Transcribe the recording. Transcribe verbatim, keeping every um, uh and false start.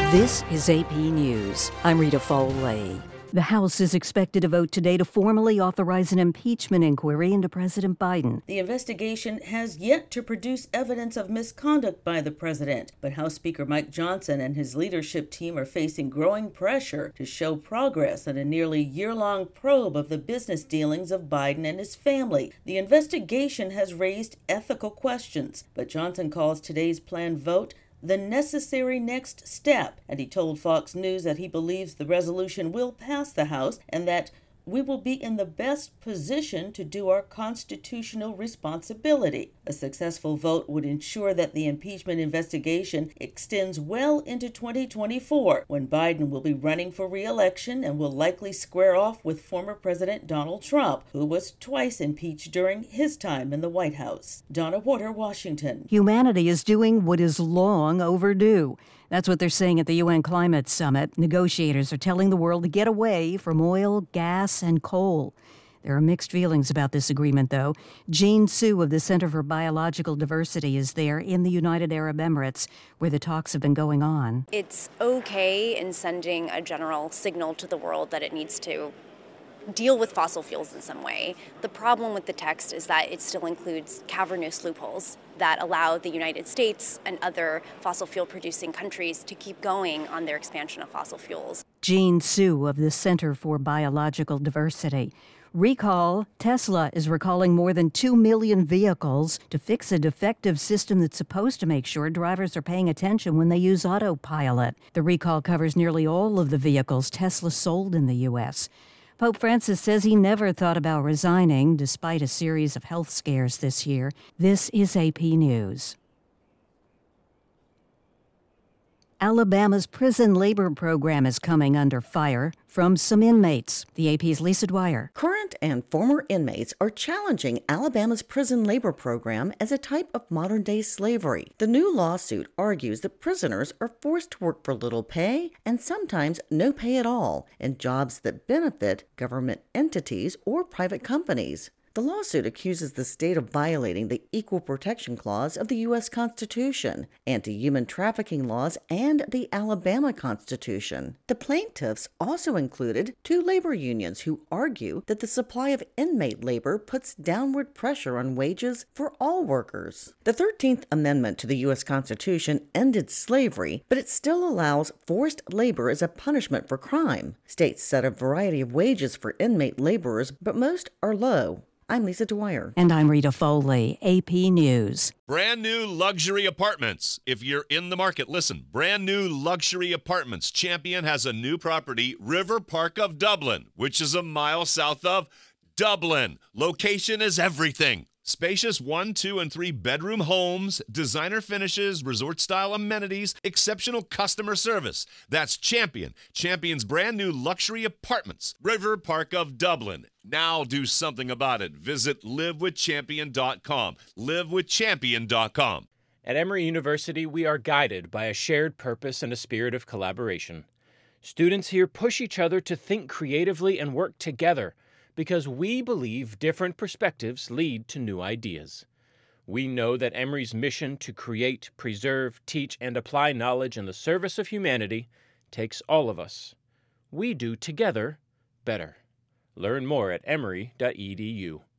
This is A P News. I'm Rita Foley. The House is expected to vote today to formally authorize an impeachment inquiry into President Biden. The investigation has yet to produce evidence of misconduct by the president, but House Speaker Mike Johnson and his leadership team are facing growing pressure to show progress in a nearly year-long probe of the business dealings of Biden and his family. The investigation has raised ethical questions, but Johnson calls today's planned vote the necessary next step, and he told Fox News that he believes the resolution will pass the House and that we will be in the best position to do our constitutional responsibility. A successful vote would ensure that the impeachment investigation extends well into twenty twenty-four, when Biden will be running for re-election and will likely square off with former President Donald Trump, who was twice impeached during his time in the White House. Donna Water, Washington. Humanity is doing what is long overdue. That's what they're saying at the U N Climate Summit. Negotiators are telling the world to get away from oil, gas, and coal. There are mixed feelings about this agreement, though. Jean Su of the Center for Biological Diversity is there in the United Arab Emirates, where the talks have been going on. It's okay in sending a general signal to the world that it needs to deal with fossil fuels in some way. The problem with the text is that it still includes cavernous loopholes that allow the United States and other fossil fuel producing countries to keep going on their expansion of fossil fuels. Jean Su of the Center for Biological Diversity. Recall, Tesla is recalling more than two million vehicles to fix a defective system that's supposed to make sure drivers are paying attention when they use autopilot. The recall covers nearly all of the vehicles Tesla sold in the U S Pope Francis says he never thought about resigning, despite a series of health scares this year. This is A P News. Alabama's prison labor program is coming under fire from some inmates. The A P's Lisa Dwyer. Current and former inmates are challenging Alabama's prison labor program as a type of modern-day slavery. The new lawsuit argues that prisoners are forced to work for little pay and sometimes no pay at all in jobs that benefit government entities or private companies. The lawsuit accuses the state of violating the Equal Protection Clause of the U S Constitution, anti-human trafficking laws, and the Alabama Constitution. The plaintiffs also included two labor unions who argue that the supply of inmate labor puts downward pressure on wages for all workers. The thirteenth Amendment to the U S Constitution ended slavery, but it still allows forced labor as a punishment for crime. States set a variety of wages for inmate laborers, but most are low. I'm Lisa Dwyer. And I'm Rita Foley, A P News. Brand new luxury apartments. If you're in the market, listen. Brand new luxury apartments. Champion has a new property, River Park of Dublin, which is a mile south of Dublin. Location is everything. Spacious one, two, and three bedroom homes, designer finishes, resort-style amenities, exceptional customer service. That's Champion. Champion's brand new luxury apartments. River Park of Dublin. Now do something about it. Visit live with champion dot com. live with champion dot com. At Emory University, we are guided by a shared purpose and a spirit of collaboration. Students here push each other to think creatively and work together, because we believe different perspectives lead to new ideas. We know that Emory's mission to create, preserve, teach, and apply knowledge in the service of humanity takes all of us. We do together better. Learn more at emory dot e d u.